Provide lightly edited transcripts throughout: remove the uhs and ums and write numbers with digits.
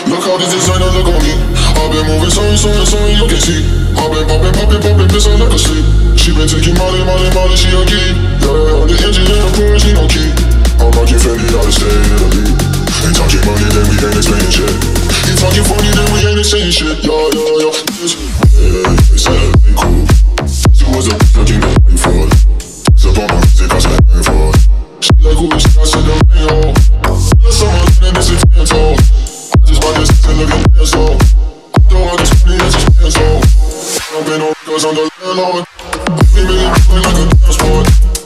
Look how this designer look on me. I've been moving so you can see. I've been popping, pissing like a sleep. She been taking Molly, she a key. Yeah, on the engine and the push, she no key. I'm rocking Fendi out of state Italy. Ain't talking money, then we ain't explaining shit. You talking funny, then we ain't saying shit. Yeah. They said it ain't cool. She was a bitch looking good like for. It's up on my music, I said ain't for. She like who is she, I said the rain, oh. Someone in this is dance, oh. I just bought this and look at this, oh. I throw all this money, that's just dance, oh. I'm been on because I'm the landlord. We make it feel like a dance floor.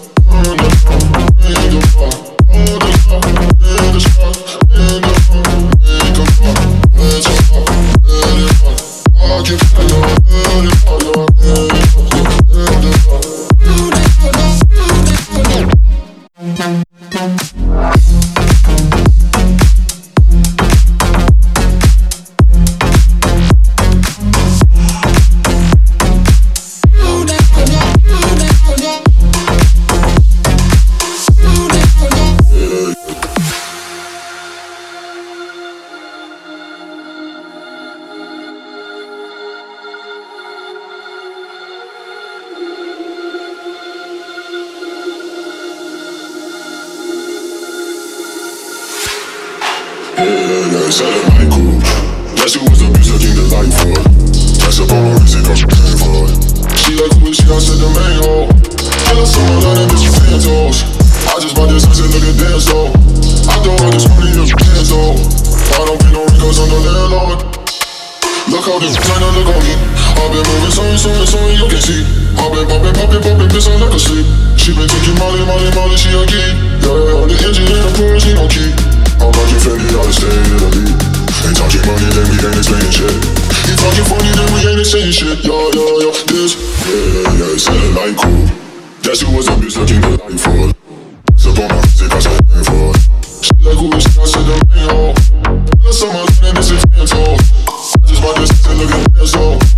They said it ain't cool. Guess who was the bitch looking good like for? That's up on my wrist, it cost me paying for it. She like who is she, I said the main hoe. Tell her someone like that bitch with fantos. I just bought this, I said look at dance though. I throw all this money in dance though. I don't pay no rent cause I'm the landlord. Look how this designer look on me. I've been moving so you can see. I've been popping, pissing like a sleep. She been taking Molly, she a key. Yeah, on the engine and the push, she no key. I'm rocking Fendi out of state Italy. Ain't talking money, then we ain't explaining shit. You talking funny, then we ain't saying shit. Yeah, this. Yeah, said it like cool. Guess who was a bitch looking good like for? It's up on my music, I said ain't for. She like who is she, I said the rain, oh. Tell her someone in this is dance, oh. I just bought this and look at this, oh.